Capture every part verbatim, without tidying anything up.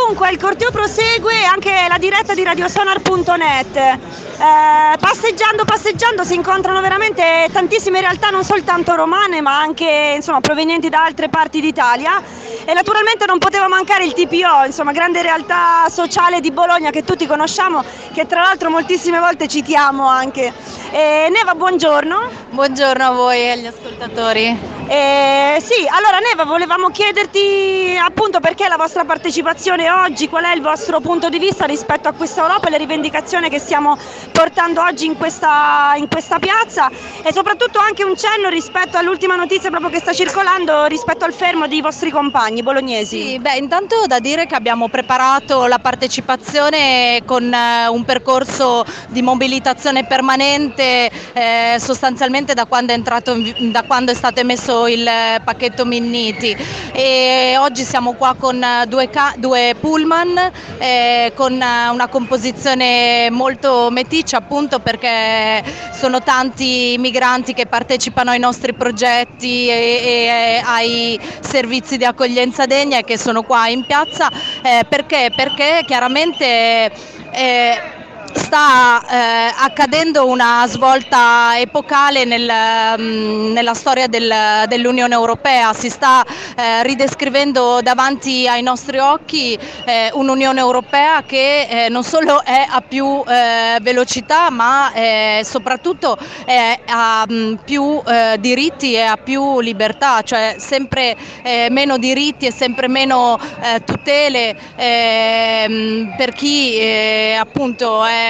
Dunque il corteo prosegue, anche la diretta di radiosonar punto net. Eh, passeggiando, passeggiando si incontrano veramente tantissime realtà, non soltanto romane ma anche insomma, provenienti da altre parti d'Italia, e naturalmente non poteva mancare il T P O, insomma grande realtà sociale di Bologna che tutti conosciamo, che tra l'altro moltissime volte citiamo anche. Eh, Neva, buongiorno. Buongiorno a voi e agli ascoltatori. Eh, sì, allora Neva, volevamo chiederti appunto perché la vostra partecipazione oggi, qual è il vostro punto di vista rispetto a questa Europa e le rivendicazioni che stiamo portando oggi in questa, in questa piazza, e soprattutto anche un cenno rispetto all'ultima notizia proprio che sta circolando rispetto al fermo dei vostri compagni bolognesi. Sì, beh, intanto da dire che abbiamo preparato la partecipazione con eh, un percorso di mobilitazione permanente eh, sostanzialmente da quando è entrato, da quando è stato emesso il pacchetto Minniti, e oggi siamo qua con due, due pullman eh, con una composizione molto meticcia, appunto perché sono tanti migranti che partecipano ai nostri progetti e, e ai servizi di accoglienza degna e che sono qua in piazza eh, perché? Perché chiaramente eh, sta eh, accadendo una svolta epocale nel, mh, nella storia del, dell'Unione Europea. Si sta eh, ridescrivendo davanti ai nostri occhi eh, un'Unione Europea che eh, non solo è a più eh, velocità ma eh, soprattutto eh, ha mh, più eh, diritti e ha più libertà, cioè sempre eh, meno diritti e sempre meno eh, tutele eh, per chi eh, appunto è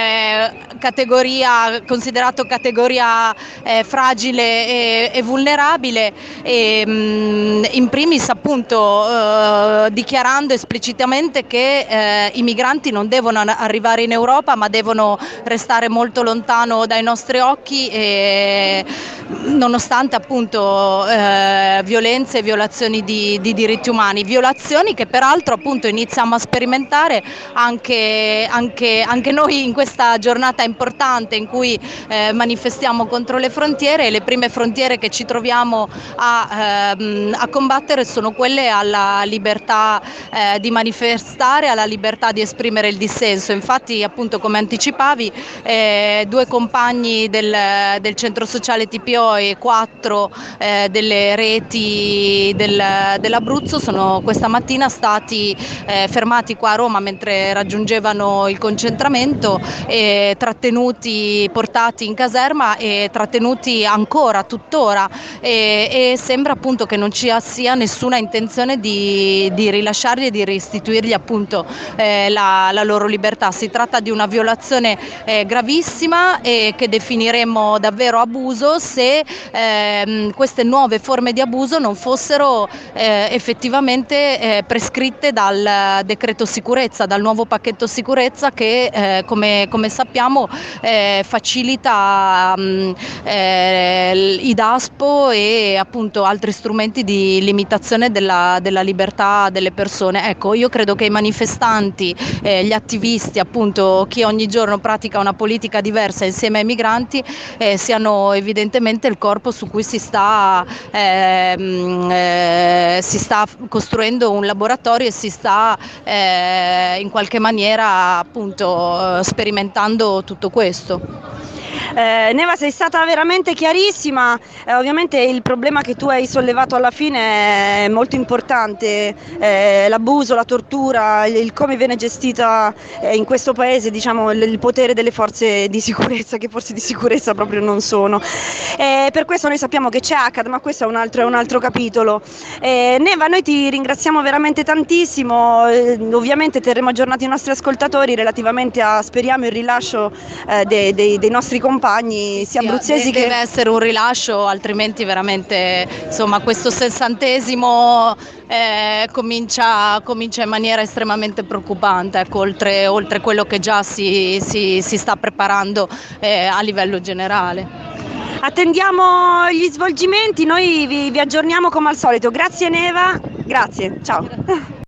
categoria, considerato categoria eh, fragile e, e vulnerabile, e mh, in primis appunto eh, dichiarando esplicitamente che eh, i migranti non devono arrivare in Europa ma devono restare molto lontano dai nostri occhi, e, nonostante appunto eh, violenze e violazioni di, di diritti umani, violazioni che peraltro appunto iniziamo a sperimentare anche, anche, anche noi in questa giornata importante in cui eh, manifestiamo contro le frontiere. Le prime frontiere che ci troviamo a, ehm, a combattere sono quelle alla libertà eh, di manifestare, alla libertà di esprimere il dissenso. Infatti appunto, come anticipavi, eh, due compagni del, del centro sociale T P O e quattro eh, delle reti del, dell'Abruzzo sono questa mattina stati eh, fermati qua a Roma mentre raggiungevano il concentramento, e trattenuti, portati in caserma e trattenuti ancora, tuttora, e, e sembra appunto che non ci sia nessuna intenzione di, di rilasciarli e di restituirgli appunto eh, la, la loro libertà. Si tratta di una violazione eh, gravissima e che definiremmo davvero abuso se ehm, queste nuove forme di abuso non fossero eh, effettivamente eh, prescritte dal decreto sicurezza, dal nuovo pacchetto sicurezza che eh, come, come sappiamo eh, facilita mh, eh, i DASPO e appunto altri strumenti di limitazione della, della libertà delle persone. Ecco, io credo che i manifestanti, eh, gli attivisti, appunto chi ogni giorno pratica una politica diversa insieme ai migranti eh, siano evidentemente il corpo su cui si sta, eh, eh, si sta costruendo un laboratorio e si sta eh, in qualche maniera appunto sperimentando tutto questo. Eh, Neva, sei stata veramente chiarissima, eh, ovviamente il problema che tu hai sollevato alla fine è molto importante, eh, l'abuso, la tortura, il, il come viene gestita eh, in questo paese, diciamo, il, il potere delle forze di sicurezza, che forse di sicurezza proprio non sono. Eh, per questo noi sappiamo che c'è ACAD, ma questo è un altro, è un altro capitolo. Eh, Neva, noi ti ringraziamo veramente tantissimo, eh, ovviamente terremo aggiornati i nostri ascoltatori relativamente a, speriamo, il rilascio eh, dei, dei, dei nostri compagni, sia abruzzesi che... Deve essere un rilascio, altrimenti veramente insomma questo sessantesimo eh, comincia, comincia in maniera estremamente preoccupante, ecco, oltre, oltre quello che già si, si, si sta preparando eh, a livello generale. Attendiamo gli svolgimenti, noi vi, vi aggiorniamo come al solito. Grazie Neva, grazie, ciao.